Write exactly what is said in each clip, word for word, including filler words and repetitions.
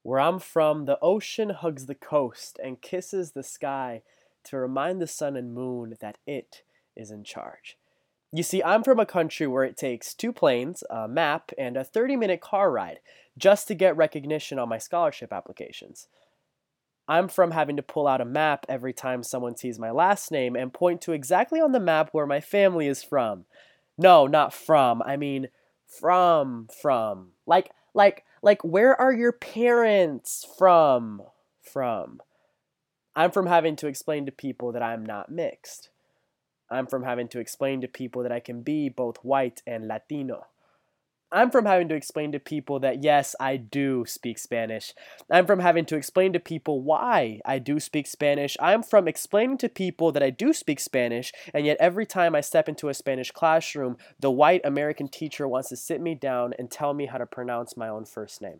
Where I'm from, the ocean hugs the coast and kisses the sky to remind the sun and moon that it is in charge. You see, I'm from a country where it takes two planes, a map, and a thirty minute car ride just to get recognition on my scholarship applications. I'm from having to pull out a map every time someone sees my last name and point to exactly on the map where my family is from. No, not from. I mean from from. Like like like where are your parents from? From. I'm from having to explain to people that I'm not mixed. I'm from having to explain to people that I can be both white and Latino. I'm from having to explain to people that yes, I do speak Spanish. I'm from having to explain to people why I do speak Spanish. I'm from explaining to people that I do speak Spanish, and yet every time I step into a Spanish classroom, the white American teacher wants to sit me down and tell me how to pronounce my own first name.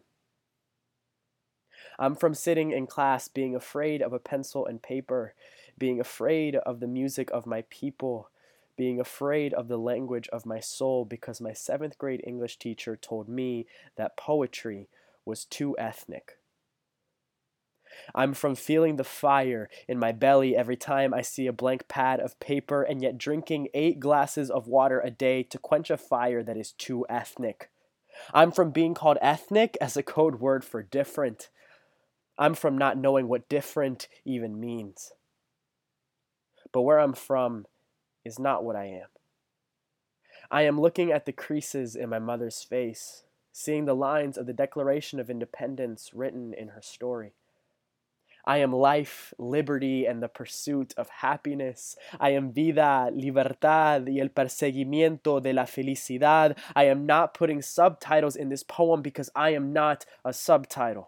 I'm from sitting in class being afraid of a pencil and paper, being afraid of the music of my people, being afraid of the language of my soul because my seventh grade English teacher told me that poetry was too ethnic. I'm from feeling the fire in my belly every time I see a blank pad of paper and yet drinking eight glasses of water a day to quench a fire that is too ethnic. I'm from being called ethnic as a code word for different. I'm from not knowing what different even means. But where I'm from is not what I am. I am looking at the creases in my mother's face, seeing the lines of the Declaration of Independence written in her story. I am life, liberty, and the pursuit of happiness. I am vida, libertad, y el perseguimiento de la felicidad. I am not putting subtitles in this poem because I am not a subtitle.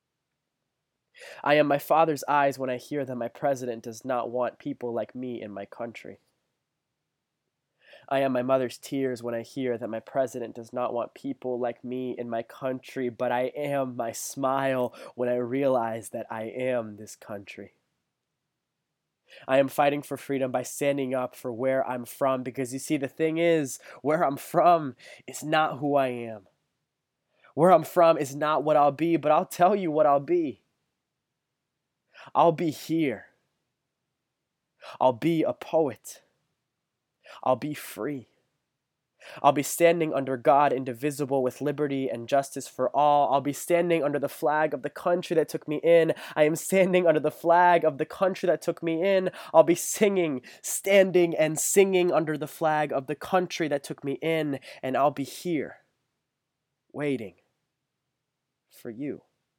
I am my father's eyes when I hear that my president does not want people like me in my country. I am my mother's tears when I hear that my president does not want people like me in my country, but I am my smile when I realize that I am this country. I am fighting for freedom by standing up for where I'm from because you see, the thing is, where I'm from is not who I am. Where I'm from is not what I'll be, but I'll tell you what I'll be. I'll be here. I'll be a poet. I'll be free. I'll be standing under God indivisible with liberty and justice for all. I'll be standing under the flag of the country that took me in. I am standing under the flag of the country that took me in. I'll be singing, standing and singing under the flag of the country that took me in. And I'll be here, waiting for you.